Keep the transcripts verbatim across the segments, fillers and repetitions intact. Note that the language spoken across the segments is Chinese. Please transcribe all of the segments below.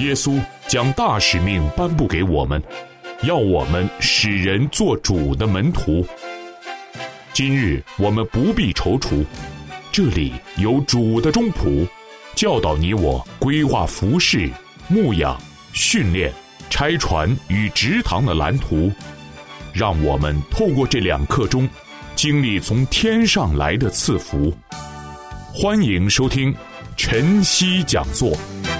耶稣将大使命颁布给我们，要我们使人做主的门徒。今日我们不必踌躇，这里有主的中仆，教导你我规划服事、牧养、训练、拆船与植堂的蓝图，让我们透过这两刻钟，经历从天上来的赐福。欢迎收听晨曦讲座。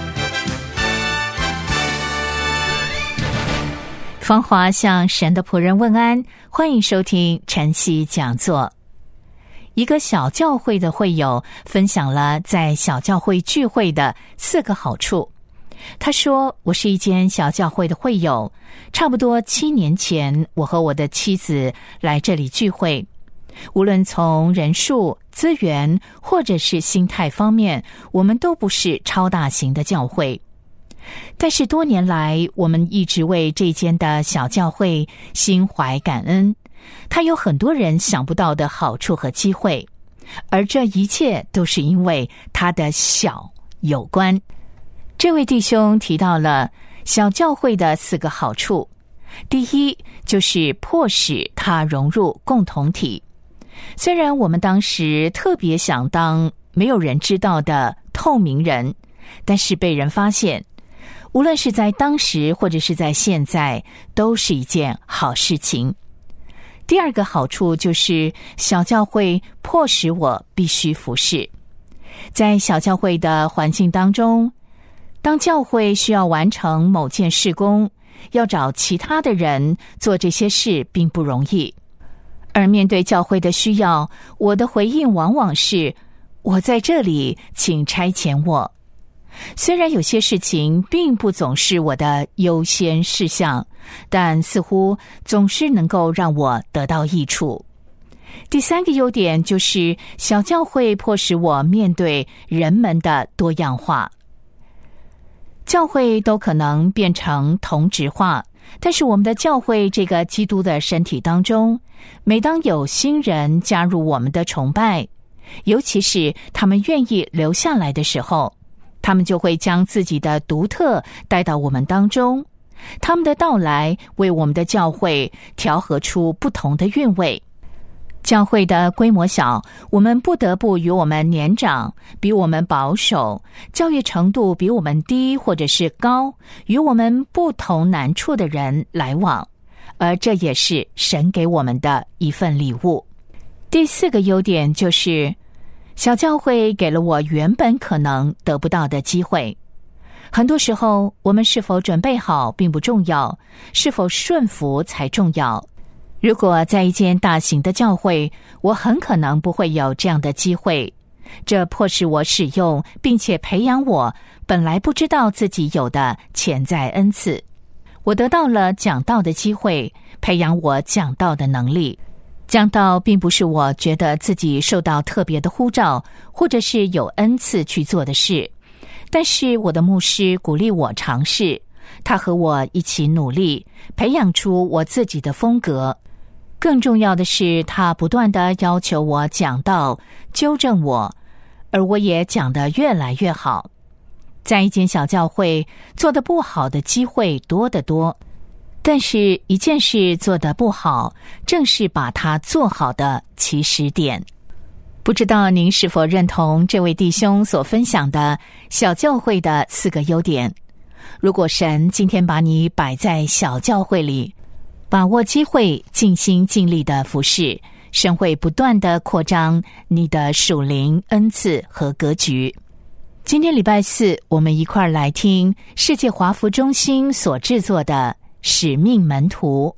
芳华向神的仆人问安，欢迎收听晨曦讲座。一个小教会的会友分享了在小教会聚会的四个好处。他说，我是一间小教会的会友，差不多七年前我和我的妻子来这里聚会，无论从人数、资源或者是心态方面，我们都不是超大型的教会。但是多年来，我们一直为这间的小教会心怀感恩，它有很多人想不到的好处和机会，而这一切都是因为它的小有关。这位弟兄提到了小教会的四个好处，第一就是迫使它融入共同体。虽然我们当时特别想当没有人知道的透明人，但是被人发现，无论是在当时或者是在现在，都是一件好事情。第二个好处就是小教会迫使我必须服侍。在小教会的环境当中，当教会需要完成某件事工，要找其他的人做这些事并不容易。而面对教会的需要，我的回应往往是，我在这里，请差遣我。虽然有些事情并不总是我的优先事项，但似乎总是能够让我得到益处。第三个优点就是小教会迫使我面对人们的多样化。教会都可能变成同质化，但是我们的教会这个基督的身体当中，每当有新人加入我们的崇拜，尤其是他们愿意留下来的时候，他们就会将自己的独特带到我们当中，他们的到来为我们的教会调和出不同的韵味。教会的规模小，我们不得不与我们年长、比我们保守、教育程度比我们低或者是高、与我们不同难处的人来往，而这也是神给我们的一份礼物。第四个优点就是小教会给了我原本可能得不到的机会。很多时候，我们是否准备好并不重要，是否顺服才重要。如果在一间大型的教会，我很可能不会有这样的机会，这迫使我使用并且培养我本来不知道自己有的潜在恩赐。我得到了讲道的机会，培养我讲道的能力。讲道并不是我觉得自己受到特别的呼召，或者是有恩赐去做的事，但是我的牧师鼓励我尝试，他和我一起努力，培养出我自己的风格。更重要的是，他不断地要求我讲道，纠正我，而我也讲得越来越好。在一间小教会，做得不好的机会多得多，但是一件事做得不好，正是把它做好的起始点。不知道您是否认同这位弟兄所分享的小教会的四个优点？如果神今天把你摆在小教会里，把握机会，尽心尽力的服侍，神会不断的扩张你的属灵恩赐和格局。今天礼拜四，我们一块儿来听世界华福中心所制作的使命门徒。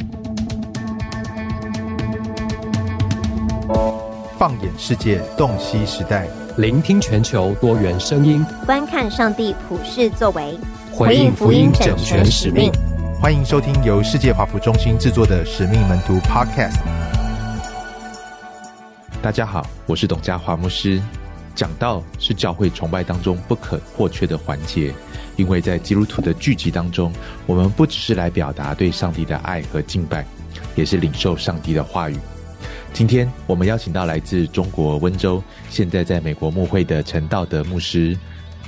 放眼世界，洞悉时代， 聆听全球多元声音， 观看上帝普世作为， 回应福音整全使命。 欢迎收听由世界华福中心制作的使命门徒 Podcast。 大家好，我是董家华牧师。讲道是教会崇拜当中不可或缺的环节，因为在基督徒的聚集当中，我们不只是来表达对上帝的爱和敬拜，也是领受上帝的话语。今天我们邀请到来自中国温州，现在在美国牧会的陈道德牧师。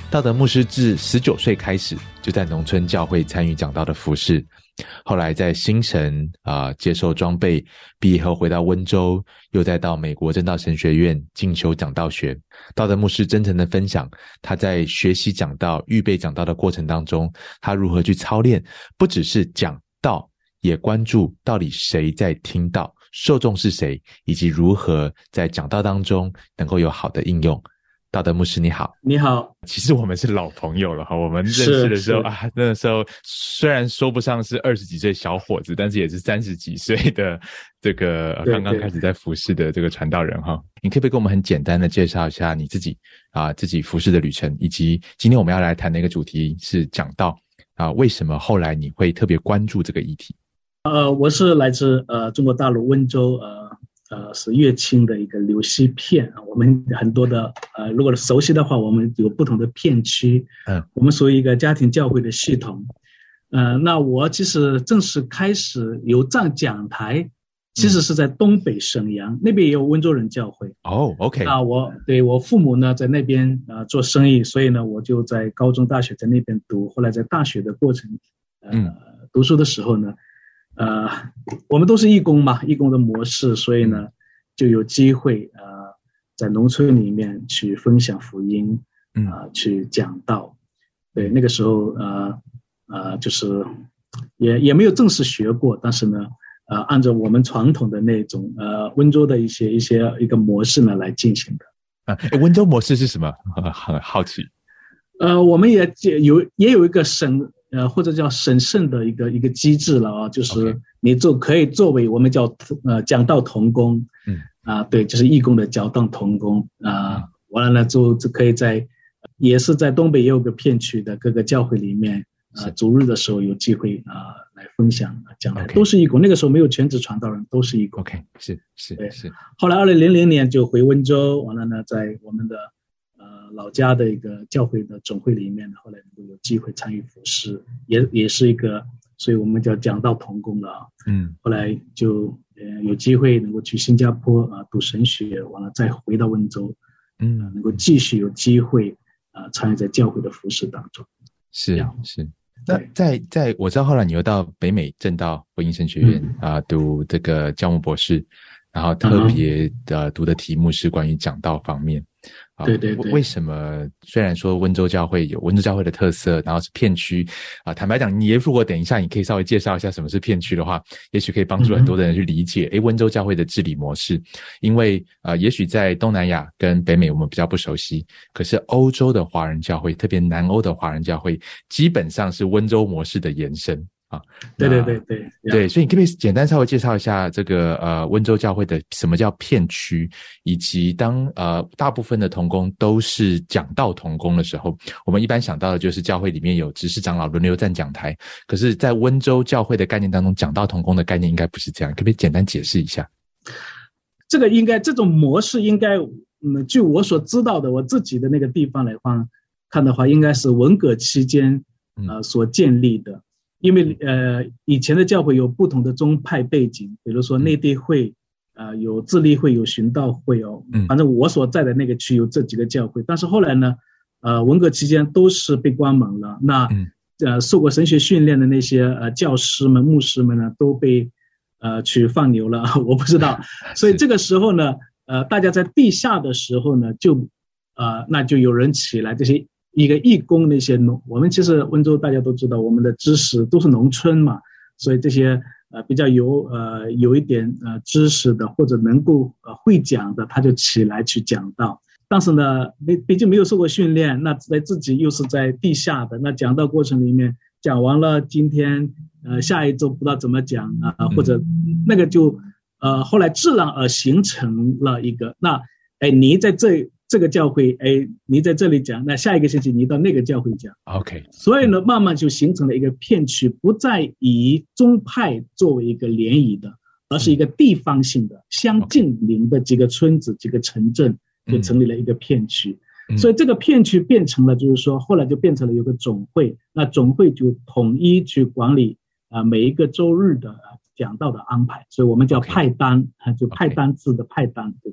道德牧师自十九岁开始就在农村教会参与讲道的服事，后来在新城啊、呃、接受装备，毕业后回到温州，又再到美国正道神学院进修讲道学。道德牧师真诚的分享他在学习讲道、预备讲道的过程当中，他如何去操练，不只是讲道，也关注到底谁在听到，受众是谁，以及如何在讲道当中能够有好的应用。道德牧师你好。 你好。 其实我们是老朋友了哈，我们认识的时候啊，那个时候虽然说不上是二十几岁小伙子，但是也是三十几岁的这个刚刚开始在服事的这个传道人哈。你可不可以跟我们很简单的介绍一下你自己啊，自己服事的旅程，以及今天我们要来谈的一个主题是讲道啊，为什么后来你会特别关注这个议题？ 呃，我是来自呃中国大陆温州呃。呃，是乐清的一个流溪片，我们很多的呃，如果熟悉的话，我们有不同的片区，嗯，我们属于一个家庭教会的系统，呃，那我其实正式开始有站讲台，其实是在东北沈阳、嗯、那边也有温州人教会。 哦 ，OK。 那我对我父母呢在那边呃做生意，所以呢我就在高中、大学在那边读，后来在大学的过程呃、嗯、读书的时候呢。呃，我们都是义工嘛，义工的模式，所以呢，就有机会呃，在农村里面去分享福音，啊、呃，去讲道。对，那个时候呃呃，就是也也没有正式学过，但是呢，呃，按照我们传统的那种呃温州的一些一些一个模式呢来进行的。 啊，温州模式是什么？很好奇。 呃，我们也有也有一个省。呃，或者叫审慎的一个一个机制了啊，就是你就可以作为我们叫呃讲道同工，嗯啊，对，就是义工的讲道同工啊，完了呢就就可以在，也是在东北也有个片区的各个教会里面啊，主日的时候有机会啊来分享讲道，都是义工。那个时候没有全职传道人，都是义工。 OK， 是是对是。 后来二零零零年就回温州，完了呢在我们的。呃，老家的一个教会的总会里面，后来能够有机会参与服事，也也是一个，所以我们叫讲道同工了啊。嗯，后来就呃有机会能够去新加坡啊、呃、读神学，完了再回到温州，嗯、呃，能够继续有机会啊、呃、参与在教会的服事当中。 是是。那在在我知道后来你又到北美正道福音神学院啊、嗯呃、读这个教牧博士，然后特别的读的题目是关于讲道方面。 对对对， 为什么虽然说温州教会有温州教会的特色，然后是片区啊，坦白讲，你也如果等一下你可以稍微介绍一下什么是片区的话，也许可以帮助很多的人去理解，诶、嗯、温州教会的治理模式。因为呃，也许在东南亚跟北美我们比较不熟悉，可是欧洲的华人教会，特别南欧的华人教会，基本上是温州模式的延伸。啊， 对对对对对，所以你可不可以简单稍微介绍一下这个呃温州教会的什么叫片区，以及当呃大部分的同工都是讲道同工的时候，我们一般想到的就是教会里面有执事长老轮流站讲台，可是在温州教会的概念当中，讲道同工的概念应该不是这样，可不可以简单解释一下？ 这个应该这种模式应该，嗯，据我所知道的，我自己的那个地方来看看的话，应该是文革期间呃所建立的。因为呃，以前的教会有不同的宗派背景，比如说内地会，呃，有自立会，有循道会哦。反正我所在的那个区有这几个教会，但是后来呢，呃，文革期间都是被关门了。那呃，受过神学训练的那些呃教师们、牧师们呢，都被呃去放牛了，我不知道。所以这个时候呢，呃，大家在地下的时候呢，就呃，那就有人起来，这些。一个义工那些农，我们其实温州大家都知道，我们的知识都是农村嘛，所以这些呃比较有呃有一点呃知识的或者能够呃会讲的，他就起来去讲道。但是呢，毕毕竟没有受过训练，那在自己又是在地下的，那讲道过程里面讲完了，今天呃下一周不知道怎么讲啊、呃，或者那个就呃后来自然而形成了一个，那哎你在这。这个教会，哎，你在这里讲，那下一个星期你到那个教会讲 ，OK。 所以呢，慢慢就形成了一个片区，不再以宗派作为一个联谊的，而是一个地方性的、相近邻的几个村子、几个城镇，就成立了一个片区。所以这个片区变成了，就是说，后来就变成了有个总会，那总会就统一去管理啊、呃、每一个周日的讲道的安排，所以我们叫派单， okay. 就派单制的派单，就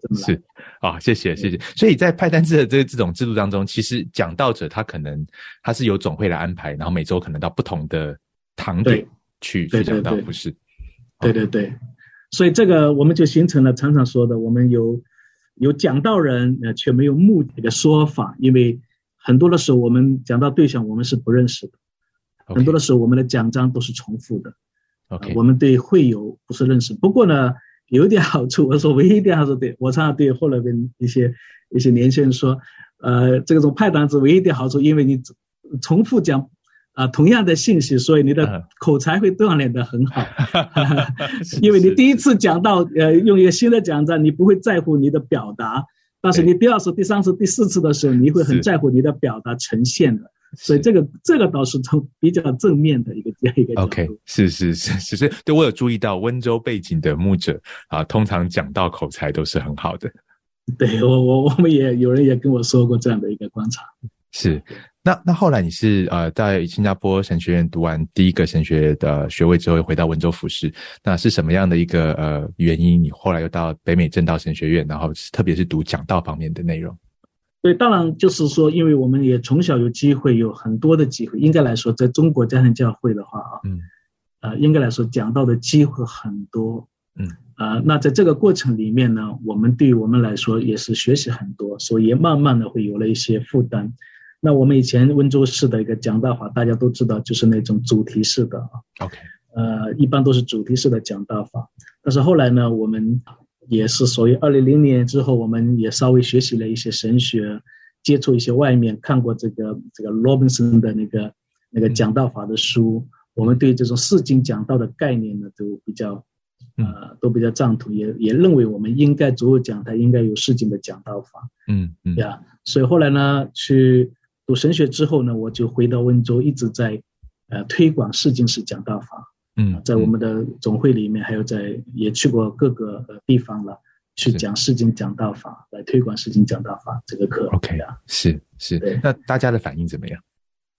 是啊、哦，谢谢谢谢。所以在派单制的这这种制度当中，其实讲道者他可能他是由总会来安排，然后每周可能到不同的堂点去去讲道，不是？ 对对对，所以这个我们就形成了常常说的，我们有有讲道人，呃，却没有目的的说法，因为很多的时候我们讲到对象我们是不认识的， okay. 很多的时候我们的讲章都是重复的。 OK，、 呃、我们对会友不是认识，不过呢，有一点好处，我说唯一一点好处，对我常常对后来跟一些一些年轻人说，呃，这种派单子唯一一点好处，因为你重复讲啊、呃、同样的信息，所以你的口才会锻炼得很好。因为你第一次讲到呃用一个新的讲章，你不会在乎你的表达，但是你第二次、第三次、第四次的时候，你会很在乎你的表达呈现的。所以这个这个倒是从比较正面的一个一个角度。 OK， 是是是是是，对，我有注意到温州背景的牧者啊，通常讲道口才都是很好的。 对，我我我们也有人也跟我说过这样的一个观察。 是，那那后来你是呃在新加坡神学院读完第一个神学的学位之后，回到温州服侍，那是什么样的一个呃原因？你后来又到北美正道神学院，然后特别是读讲道方面的内容？ 对，当然就是说，因为我们也从小有机会，有很多的机会。应该来说，在中国家庭教会的话啊，嗯，呃，应该来说讲道的机会很多，嗯，呃，那在这个过程里面呢，我们对于我们来说也是学习很多，所以也慢慢的会有了一些负担。那我们以前温州市的一个讲道法，大家都知道，就是那种主题式的啊 ，OK， 呃，一般都是主题式的讲道法。但是后来呢，我们也是所以二零零年之后，我们也稍微学习了一些神学，接触一些外面看过这个这个 Robinson 的那个那个讲道法的书，嗯、我们对这种释经讲道的概念呢，都比较呃都比较赞同，也也认为我们应该主日讲台应该有释经的讲道法。嗯嗯，呀、yeah, ，所以后来呢，去读神学之后呢，我就回到温州，一直在呃推广释经式讲道法。嗯，在我们的总会里面，还有在也去过各个地方了，去讲释经讲道法，来推广释经讲道法这个课。 OK， 是是，那大家的反应怎么样？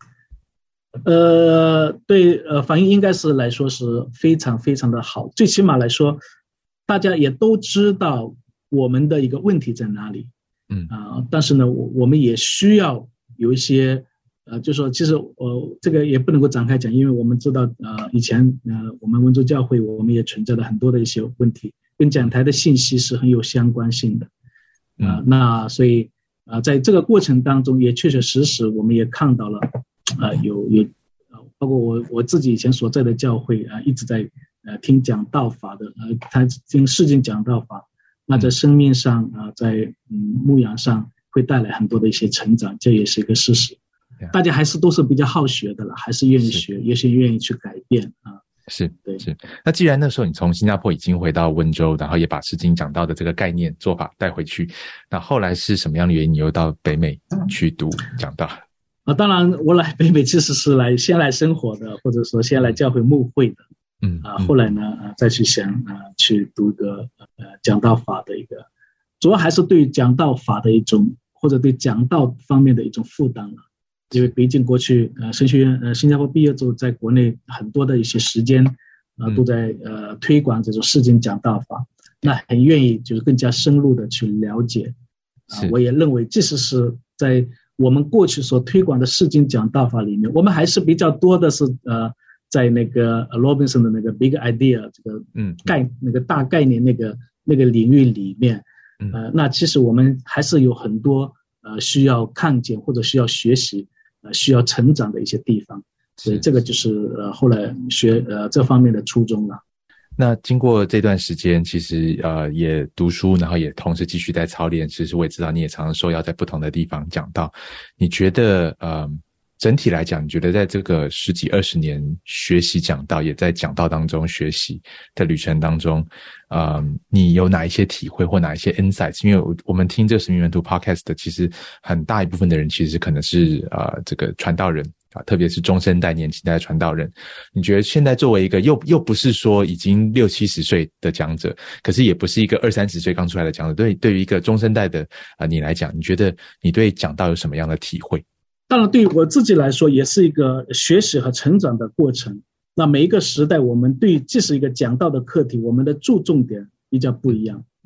呃，对，呃，反应应该是来说是非常非常的好，最起码来说，大家也都知道我们的一个问题在哪里。嗯啊、呃，但是呢，我我们也需要有一些。呃，就说其实呃，这个也不能够展开讲，因为我们知道呃，以前呃，我们温州教会我们也存在了很多的一些问题，跟讲台的信息是很有相关性的，啊、呃，那所以啊、呃，在这个过程当中，也确确实实我们也看到了，啊、呃，有有呃，包括我我自己以前所在的教会啊、呃，一直在呃听讲道法的，呃，他听释经讲道法，那在生命上啊、呃，在嗯牧养上会带来很多的一些成长，这也是一个事实。大家还是都是比较好学的了，还是愿意学，也是愿意去改变啊。 是，对，是。那既然那时候你从新加坡已经回到温州，然后也把释经讲道的这个概念做法带回去，那后来是什么样的原因你又到北美去读讲道？ 啊，当然我来北美其实是来先来生活的，或者说先来教会牧会的。嗯啊，后来呢啊再去想啊去读个呃讲道法的一个，主要还是对讲道法的一种或者对讲道方面的一种负担了。因为毕竟过去呃神学院呃新加坡毕业之后，在国内很多的一些时间啊、呃、都在呃推广这种释经讲道法，那很愿意就是更加深入的去了解啊、呃。我也认为，即使是在我们过去所推广的释经讲道法里面，我们还是比较多的是呃在那个 Robinson 的那个 Big Idea 这个嗯概那个大概念那个那个领域里面，呃那其实我们还是有很多呃需要看见或者需要学习。呃，需要成长的一些地方，所以这个就是呃后来学呃这方面的初衷了。 那经过这段时间，其实呃也读书，然后也同时继续在操练。其实我也知道你也常常受邀在不同的地方讲道。你觉得呃整体来讲，你觉得在这个十几二十年学习讲道，也在讲道当中学习的旅程当中，呃，你有哪一些体会或哪一些 insights？ 因为我我们听这个使命门徒 podcast 的，其实很大一部分的人其实可能是呃这个传道人啊，特别是中生代、年轻代的传道人。你觉得现在作为一个又又不是说已经六七十岁的讲者，可是也不是一个二三十岁刚出来的讲者，对对于一个中生代的啊、呃、你来讲，你觉得你对讲道有什么样的体会？ 当然对于我自己来说也是一个学习和成长的过程。那每一个时代我们对既是一个讲道的课题，我们的注重点比较不一样。嗯，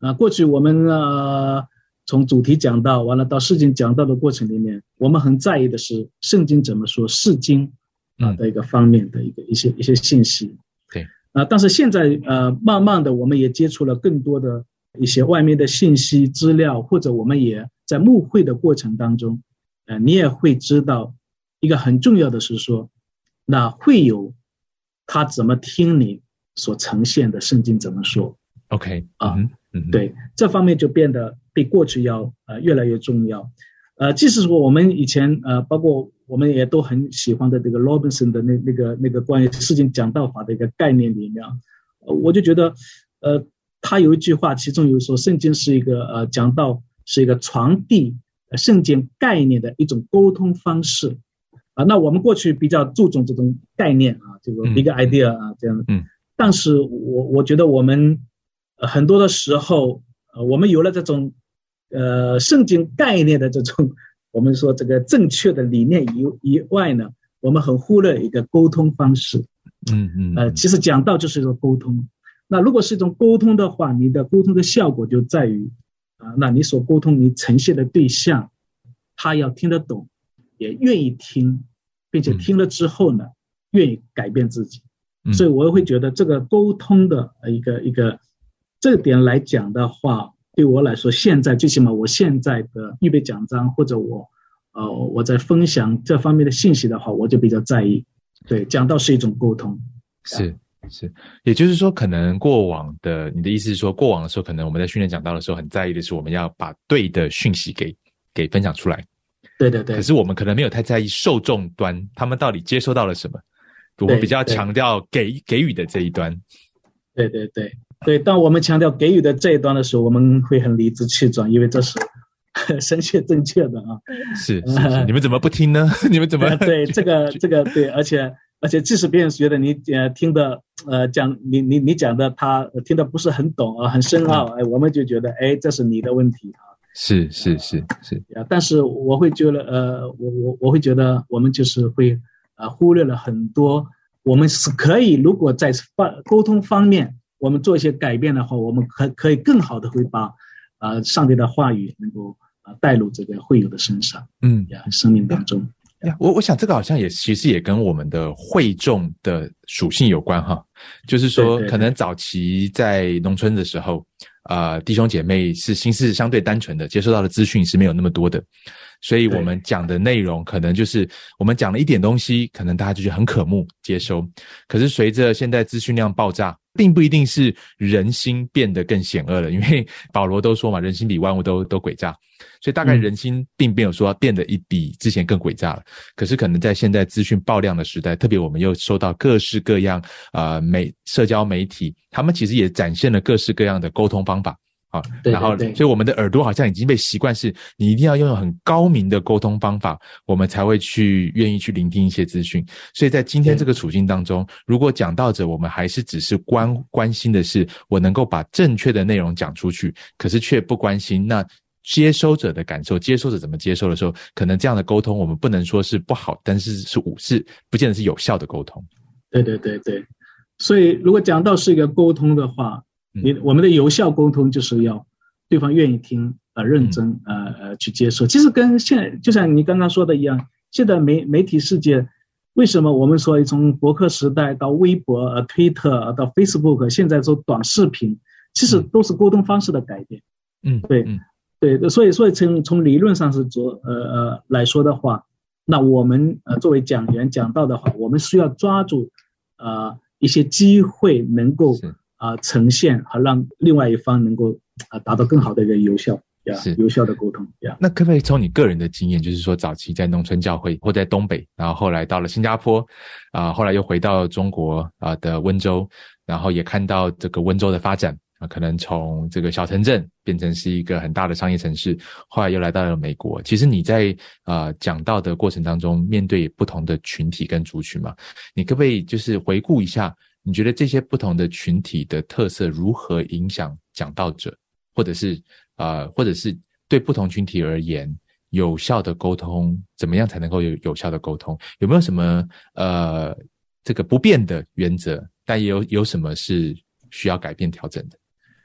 啊，过去我们呃从主题讲到完了到释经讲到的过程里面，我们很在意的是圣经怎么说，释经啊的一个方面的一个一些一些信息。 对啊，但是现在呃慢慢的我们也接触了更多的一些外面的信息资料，或者我们也在牧会的过程当中，呃你也会知道一个很重要的是说，那会有他怎么听你所呈现的圣经怎么说。 OK 啊、 嗯嗯， 对，这方面就变得比过去要呃越来越重要。呃，即使说我们以前呃，包括我们也都很喜欢的这个 Robinson 的那那个那个关于释经讲道法的一个概念里面，呃、我就觉得呃，他有一句话，其中有说圣经是一个呃讲道是一个传递圣经概念的一种沟通方式啊。那我们过去比较注重这种概念啊，这个 big idea 啊、嗯、这样， 嗯， 但是我我觉得我们。呃，很多的时候，呃，我们有了这种，呃，圣经概念的这种，我们说这个正确的理念以以外呢，我们很忽略一个沟通方式。 嗯嗯， 呃，其实讲道就是一个沟通。那如果是一种沟通的话，你的沟通的效果就在于，啊、呃，那你所沟通你呈现的对象，他要听得懂，也愿意听，并且听了之后呢，嗯、愿意改变自己。所以我会觉得这个沟通的一个一个。这点来讲的话，对我来说，现在最起码我现在的预备讲章或者我，呃，我在分享这方面的信息的话，我就比较在意。对，讲道是一种沟通。 是是，也就是说，可能过往的，你的意思是说，过往的时候，可能我们在训练讲道的时候，很在意的是我们要把对的讯息给给分享出来。 对对对。 可是我们可能没有太在意受众端，他们到底接收到了什么，我们比较强调给给予的这一端。 对对对。对，当我们强调给予的这一端的时候，我们会很理直气壮，因为这是神学正确的啊。 是是是，你们怎么不听呢？你们怎么？ 对这个这个对，而且而且，即使别人觉得你呃听的呃讲你你你讲的他听的不是很懂啊，很深奥，哎，我们就觉得哎，这是你的问题啊。 是是是是啊，但是我会觉得呃，我我我会觉得我们就是会呃忽略了很多，我们是可以如果在沟通方面。我们做一些改变的话，我们可可以更好的会把，呃，上帝的话语能够啊、呃、带入这个会友的身上， 嗯， 呀，生命当中。 呀，我我想这个好像也其实也跟我们的会众的属性有关哈，就是说，可能早期在农村的时候，啊、呃，弟兄姐妹是心思相对单纯的，接收到的资讯是没有那么多的。所以我们讲的内容可能就是我们讲了一点东西，可能大家就觉得很渴慕接收。可是随着现在资讯量爆炸，并不一定是人心变得更险恶了，因为保罗都说嘛，人心比万物都都诡诈，所以大概人心并没有说变得一比之前更诡诈了。可是可能在现在资讯爆量的时代，特别我们又收到各式各样呃媒社交媒体，他们其实也展现了各式各样的沟通方法。啊，然后，所以我们的耳朵好像已经被习惯是，你一定要拥有很高明的沟通方法，我们才会去愿意去聆听一些资讯。所以在今天这个处境当中，如果讲道者我们还是只是关关心的是我能够把正确的内容讲出去，可是却不关心那接收者的感受，接收者怎么接收的时候，可能这样的沟通我们不能说是不好，但是是武是不见得是有效的沟通。 对对对对，所以如果讲道是一个沟通的话。你我们的有效沟通就是要对方愿意听，呃，认真，呃呃去接受。其实跟现在就像你刚刚说的一样，现在媒媒体世界，为什么我们说从博客时代到微博、呃、推特到 Facebook， 现在做短视频，其实都是沟通方式的改变。 嗯， 对，嗯、对，所以所以从从理论上是做呃呃来说的话，那我们呃作为讲员讲道的话，我们需要抓住呃一些机会，能够。啊、呃，呈现和让另外一方能够啊、呃、达到更好的一个有效呀，有效的沟通呀。 那可不可以从你个人的经验，就是说早期在农村教会或在东北，然后后来到了新加坡，啊、呃，后来又回到中国啊、呃、的温州，然后也看到这个温州的发展啊、呃，可能从这个小城镇变成是一个很大的商业城市，后来又来到了美国。其实你在啊、呃、讲道的过程当中，面对不同的群体跟族群嘛，你可不可以就是回顾一下？你觉得这些不同的群体的特色如何影响讲道者，或者是呃，或者是对不同群体而言，有效的沟通怎么样才能够有有效的沟通？有没有什么呃这个不变的原则？但也有有什么是需要改变调整的？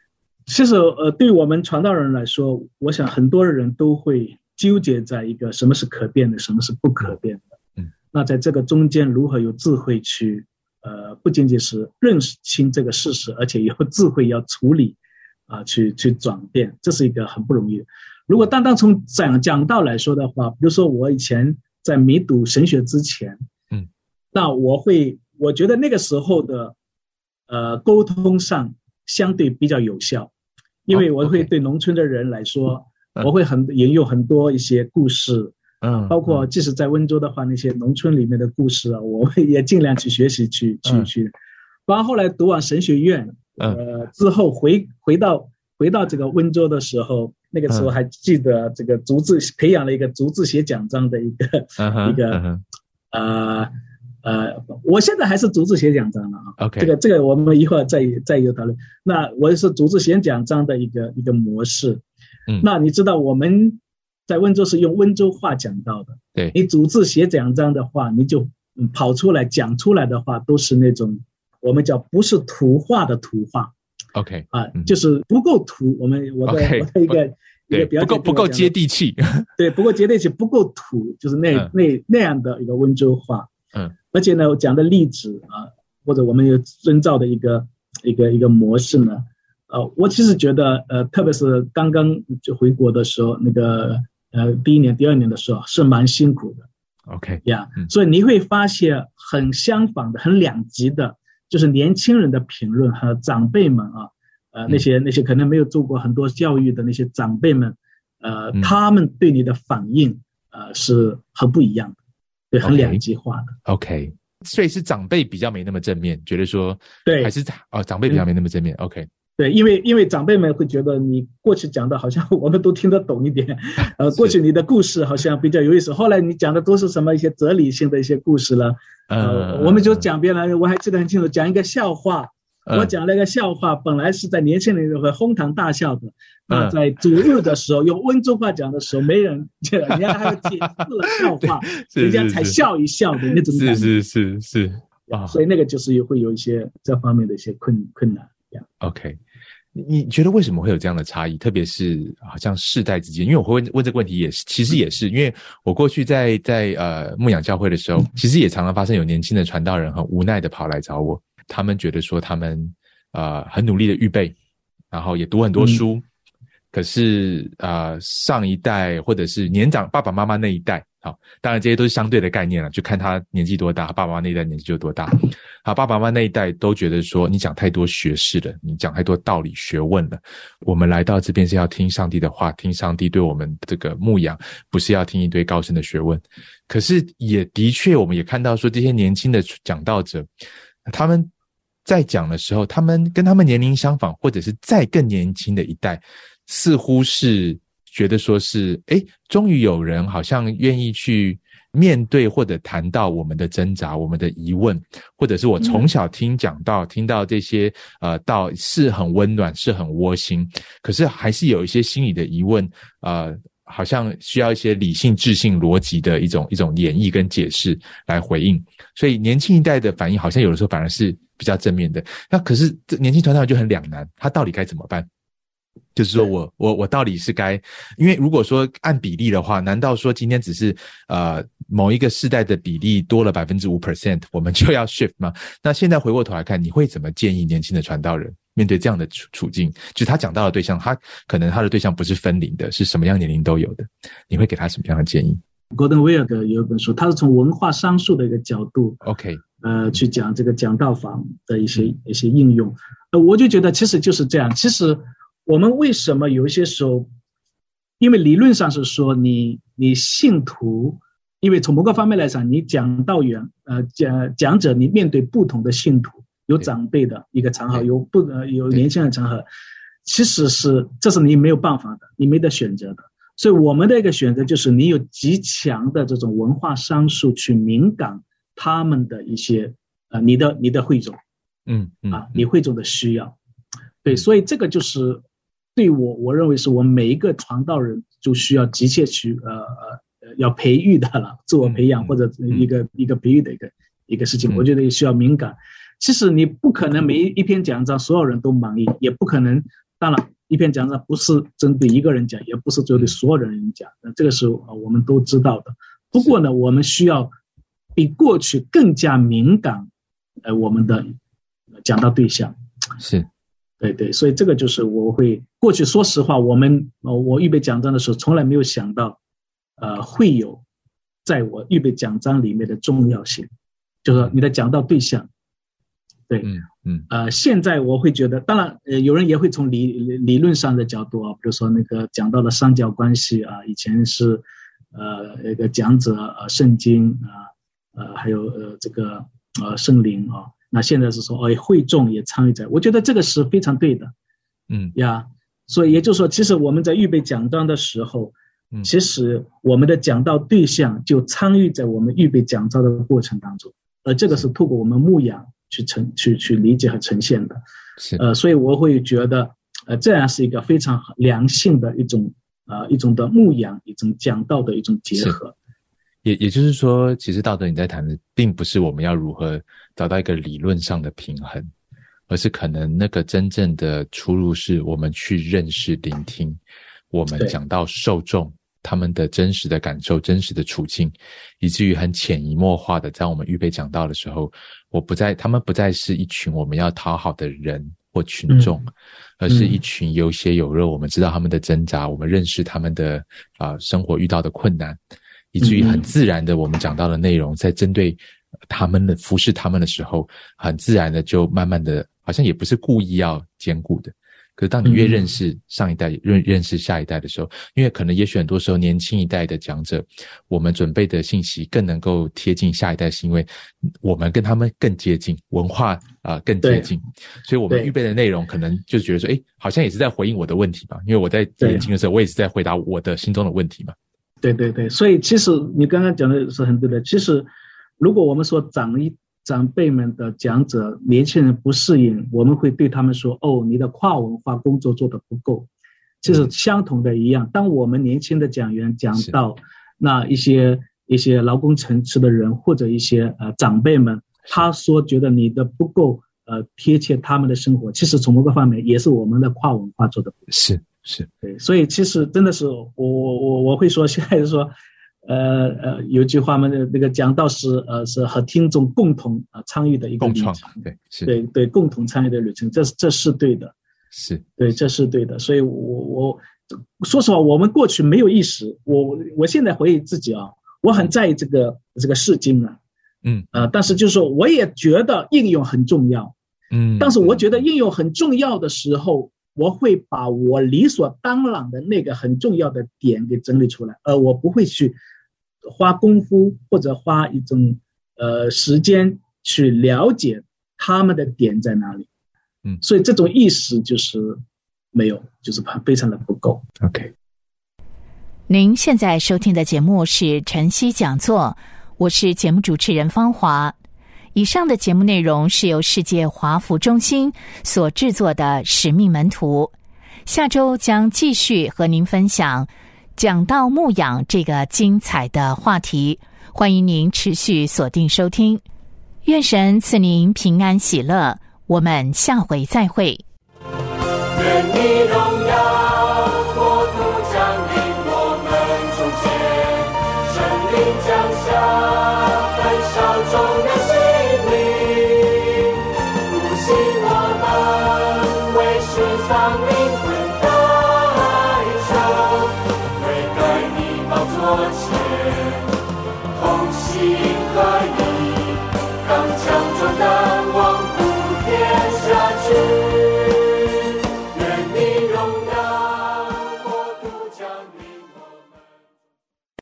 其实呃，对我们传道人来说，我想很多人都会纠结在一个什么是可变的，什么是不可变的。 嗯， 那在这个中间如何有智慧去呃，不仅仅是认识清这个事实，而且有智慧要处理啊、呃，去去转变，这是一个很不容易的。如果单单从讲讲道来说的话，比如说我以前在没读神学之前， 嗯，那我会我觉得那个时候的呃沟通上相对比较有效，因为我会对农村的人来说，哦 okay. 我会很引用很多一些故事，嗯，包括即使在温州的话，那些农村里面的故事啊，我也尽量去学习去去、嗯、去。包括后来读完神学院，呃，之后回回到回到这个温州的时候。那个时候还记得这个逐字培养了一个逐字写讲章的一个、uh-huh, 一个、uh-huh. 呃呃，我现在还是逐字写讲章了啊。OK， 这个这个我们一会儿再再有讨论。那我是逐字写讲章的一个一个模式。嗯，那你知道我们在温州是用温州话讲到的。对，你逐字写讲章的话，你就跑出来讲出来的话，都是那种我们叫不是图画的图画。OK 啊、嗯，就是不够土，我们我的、okay, 我的一个一个表不够不够接地气， 对，不够接地气，不够土，就是那、嗯、那那样的一个温州话，嗯，而且呢，我讲的例子啊，或者我们有遵照的一个一个一个模式呢，呃，我其实觉得呃，特别是刚刚就回国的时候，那个呃第一年、第二年的时候是蛮辛苦的 ，OK 呀、yeah, 嗯，所以你会发现很相反的、很两极的。就是年轻人的评论和长辈们啊，呃，那些那些可能没有做过很多教育的那些长辈们，呃，嗯、他们对你的反应，呃，是很不一样的，对，很两极化的。 OK， 所以是长辈比较没那么正面，觉得说，对，还是哦，长辈比较没那么正面。嗯、OK， 对，因为因为长辈们会觉得你过去讲的好像我们都听得懂一点，呃，过去你的故事好像比较有意思，后来你讲的都是什么一些哲理性的一些故事了。呃，我们就讲别人，我还记得很清楚，讲一个笑话，我讲了一个笑话，本来是在年轻人会哄堂大笑的，那在主日的时候用温州话讲的时候，没人，人家还有解释了笑话，人家才笑一笑的那种感觉， 是是是是啊，所以那个就是会有一些这方面的一些困困难。 OK。你觉得为什么会有这样的差异？特别是好像世代之间，因为我会问问这个问题也是，其实也是因为我过去在在呃牧养教会的时候，其实也常常发生有年轻的传道人很无奈的跑来找我，他们觉得说他们呃很努力的预备，然后也读很多书，嗯、可是呃上一代或者是年长爸爸妈妈那一代，好，当然这些都是相对的概念了，就看他年纪多大，爸爸妈妈那一代年纪就多大。好，爸爸妈妈那一代都觉得说你讲太多学识了，你讲太多道理学问了，我们来到这边是要听上帝的话，听上帝对我们这个牧养，不是要听一堆高深的学问。可是也的确我们也看到说这些年轻的讲道者，他们在讲的时候，他们跟他们年龄相仿或者是再更年轻的一代，似乎是觉得说是诶终于有人好像愿意去面对或者谈到我们的挣扎，我们的疑问，或者是我从小听讲到、嗯、听到这些呃道是很温暖，是很窝心，可是还是有一些心理的疑问，呃好像需要一些理性智性逻辑的一种一种演绎跟解释来回应。所以年轻一代的反应好像有的时候反而是比较正面的，那可是年轻团队就很两难，他到底该怎么办？就是说我我我到底是该，因为如果说按比例的话，难道说今天只是呃某一个世代的比例多了 百分之五 我们就要 shift 吗？那现在回过头来看，你会怎么建议年轻的传道人面对这样的处处境？就是他讲到的对象，他可能他的对象不是分龄的，是什么样年龄都有的，你会给他什么样的建议？ Gordon Weir 有一本书，他是从文化商数的一个角度 OK 呃去讲这个讲道法的一些、嗯、一些应用。呃我就觉得其实就是这样，其实我们为什么有一些时候，因为理论上是说你你信徒，因为从某个方面来讲，你讲道员呃讲讲者，你面对不同的信徒，有长辈的一个场合，有不呃有年轻人的场合，其实是这是你没有办法的，你没得选择的。所以我们的一个选择就是你有极强的这种文化商数去敏感他们的一些呃你的你的会众，嗯嗯啊你会众的需要，对，所以这个就是。对我我认为是我们每一个传道人就需要急切去呃呃要培育的了，自我培养或者一个、嗯、一个培育的一个一个事情，我觉得也需要敏感。其实你不可能每一篇讲章所有人都满意，也不可能，当然一篇讲章不是针对一个人讲，也不是针对所有人讲，这个是我们都知道的。不过呢，我们需要比过去更加敏感，呃，我们的讲到对象是， 对对，所以这个就是我会过去说实话，我们呃我预备讲章的时候，从来没有想到，呃，会有在我预备讲章里面的重要性，就是说你的讲到对象，对， 嗯嗯， 呃，现在我会觉得，当然，呃，有人也会从理理论上的角度啊，比如说那个讲到了三角关系啊，以前是呃一个讲者呃圣经啊，呃还有呃这个呃圣灵啊，那现在是说哦会众也参与在，我觉得这个是非常对的， 嗯呀，所以也就是说，其实我们在预备讲章的时候，嗯，其实我们的讲道对象就参与在我们预备讲章的过程当中，而这个是透过我们牧养去呈去去理解和呈现的， 是呃，所以我会觉得，呃，这样是一个非常良性的一种呃一种的牧养，一种讲道的一种结合。 也也就是说，其实道德你在谈的，并不是我们要如何找到一个理论上的平衡，而是可能那个真正的出入是我们去认识、聆听，我们讲到受众他们的真实的感受、真实的处境，以至于很潜移默化的，在我们预备讲道的时候，我不再，他们不再是一群我们要讨好的人或群众，嗯、而是一群有血有肉，我们知道他们的挣扎，我们认识他们的啊、呃、生活遇到的困难，以至于很自然的，我们讲到的内容，在针对他们的服侍他们的时候，很自然的就慢慢的，好像也不是故意要兼顾的。可是当你越认识上一代，认认识下一代的时候，因为可能也许很多时候年轻一代的讲者，我们准备的信息更能够贴近下一代，是因为我们跟他们更接近，文化啊、呃、更接近，所以我们预备的内容可能就觉得说，诶，好像也是在回应我的问题吧，因为我在年轻的时候，我也是在回答我的心中的问题嘛。 对对对，所以其实你刚刚讲的是很对的。其实，如果我们说长一长辈们的讲者，年轻人不适应，我们会对他们说：“哦，你的跨文化工作做得不够。”其实相同的一样，当我们年轻的讲员讲到那一些一些劳工层次的人或者一些呃长辈们，他说觉得你的不够呃贴切他们的生活，其实从某个方面也是我们的跨文化做得不够。 是。是对，所以其实真的是我我我会说，现在是说，呃呃，有句话嘛，那个讲道是呃是和听众共同啊、呃、参与的一个旅程， 对，是， 对对，共同参与的旅程，这是这是对的， 是对，这是对的。所以我我说实话，我们过去没有意识，我我现在回忆自己啊，我很在意这个这个释经啊， 嗯呃，但是就是说，我也觉得应用很重要， 嗯， 但是我觉得应用很重要的时候。我会把我理所当然的那个很重要的点给整理出来，而我不会去花功夫或者花一种呃时间去了解他们的点在哪里。 嗯， 所以这种意识就是没有，就是非常的不够。 OK。 您现在收听的节目是晨曦讲座，我是节目主持人芳华。以上的节目内容是由世界华福中心所制作的使命门徒，下周将继续和您分享讲道牧养这个精彩的话题，欢迎您持续锁定收听。愿神赐您平安喜乐，我们下回再会。 愿你荣耀国度降临我们中间，圣灵降下焚烧众人心，丧灵魂代求，悔改你宝座前，同心合一，刚强壮大。